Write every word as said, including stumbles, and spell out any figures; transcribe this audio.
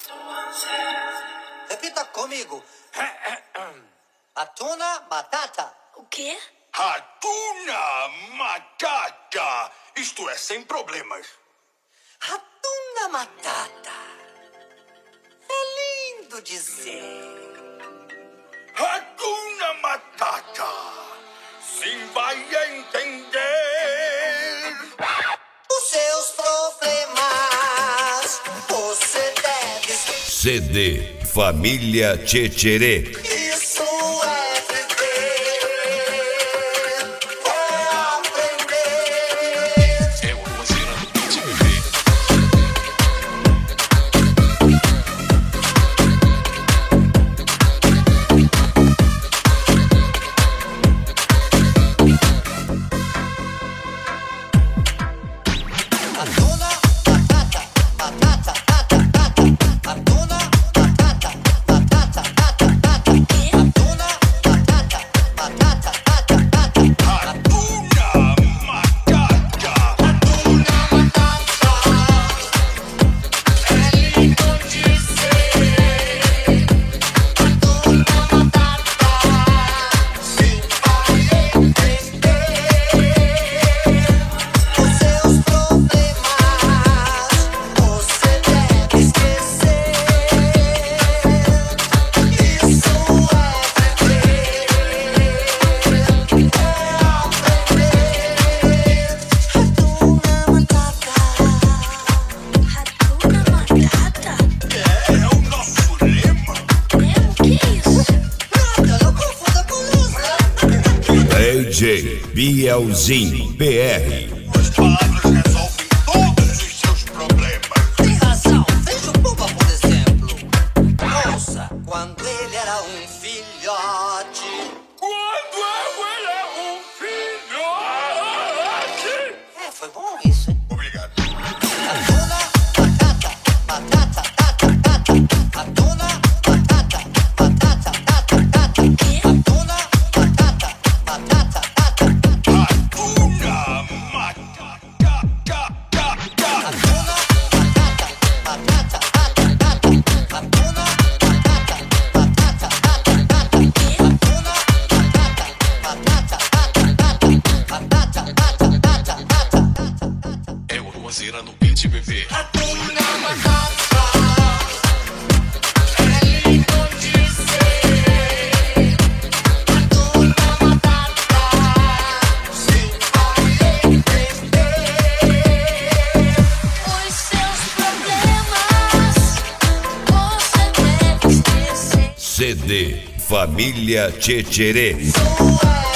Repita comigo. Hatuna Matata. O quê? Hatuna Matata. Isto é, sem problemas. Hatuna Matata. É lindo dizer. Hatuna Matata. Sim, vai entender. Os seus problemas você deve ser. C D Família Tchetcherê. Isso é viver, é aprender. É o Rosina do Beat Bebê. Hatuna Matata, Matata, Tata, Tata. Hatuna Matata, Matata, Tata, Tata. Hatuna Matata, Matata, Tata, Tata. Hatuna Matata. Hatuna Matata. É lindo dizer. Hatuna Matata. Sim, vai entender. Os seus problemas você deve esquecer. Isso é viver, é aprender. Hatuna Matata. Hatuna Matata? É o nosso lema. É, o que é isso? Nada, não confunda com luz, D J Bielzinho P R. As palavras resolvem todos os seus problemas. Tem razão, veja o Pumba, por exemplo. Ouça, quando ele era um filhote. Quando eu era um filhote. É, foi bom isso, hein? Obrigado. Hatuna Matata, Matata, Tata, Tata. Hatuna Matata, Matata, Tata, Tata. Hatuna Matata, Matata, Tata. Hatuna Matata. Hatuna Matata, Matata, Tata, Tata. Hatuna Matata, Matata, Tata, Tata. Hatuna Matata, Matata, Tata, Tata. Matata, Tata, Tata, Tata. É o Rosina no Beat Bebê. Hatuna Matata. É lindo dizer. Hatuna Matata. Sim, vai entender. Os seus problemas você deve esquecer. C D Família Tchetcherê. Isso é